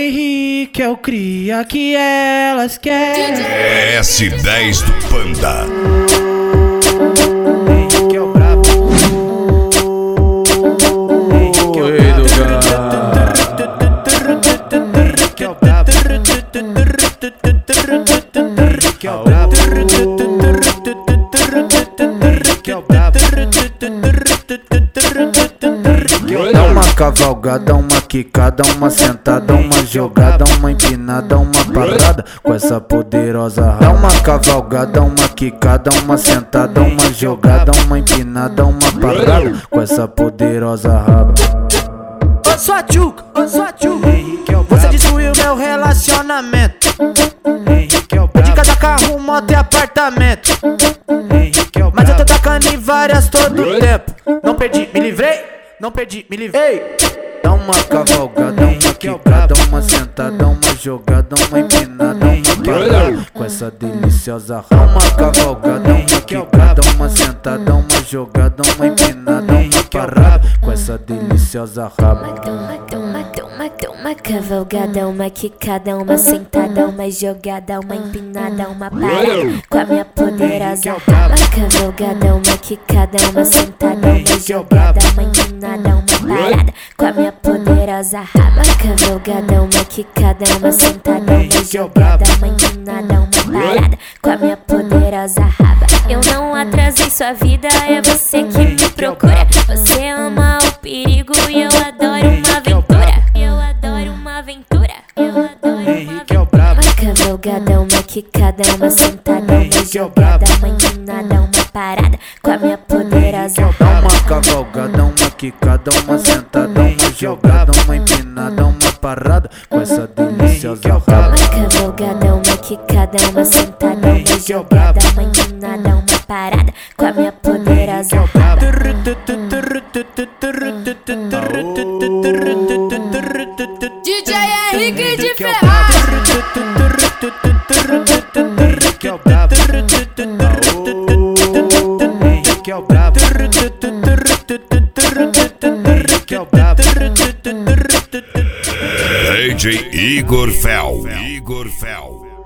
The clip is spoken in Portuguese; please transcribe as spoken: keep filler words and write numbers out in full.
Henrique é o cria que elas querem. S dez do Panda. Henrique é o brabo. Henrique é o rei do gado. Henrique é o brabo. Henrique é o brabo. Henrique é o brabo. Dá uma cavalgada, uma quicada, uma sentada, uma jogada, uma empinada, uma parada com essa poderosa raba. Dá uma cavalgada, uma quicada, uma sentada, uma jogada, uma empinada, uma parada com essa poderosa raba. Ô sua tchuca, ô sua tchuca, você destruiu meu relacionamento. Henrique é o brabo. De cada carro, moto e apartamento. Henrique é o brabo. Mas eu tô tacando em várias todo o tempo. Não perdi, me livrei. Não perdi, me livrei. Dá uma cavalgada, uma quicada, uma sentada, uma jogada, uma empinada, uma parada com essa deliciosa raba. Dá uma cavalgada, uma quicada, uma sentada, uma jogada, uma empinada, uma parada com essa deliciosa raba. Uma cavalgada, uma quicada, uma sentada, uma jogada, uma empinada, uma parada com a minha poderosa raba. Uma cavalgada, uma quicada, uma sentada, uma jogada, uma empinada, uma parada com a minha poderosa raba. Uma cavalgada, uma quicada, uma sentada, uma jogada, uma empinada, uma parada com a minha poderosa raba. Eu não atrasei sua vida, é você que me procura. Você ama o perigo e eu adoro uma aventura. Eu adoro uma aventura. Eu adoro uma aventura. Uma cavalgada, uma quicada, uma sentada, uma jogada, uma empinada, uma parada com a minha poderosa Dá raba. uma cavalgada, uma quicada, uma sentada, uma jogada, uma empinada, uma parada com essa deliciosa raba. Uma cavalgada, uma quicada, uma sentada, uma jogada, uma empinada, uma parada com a minha poderosa raba. D J Henrique de Ferraz. Henrique é o brabo. Henrique é o brabo. Henrique é o brabo. D J Igor Fel. Igor Fel.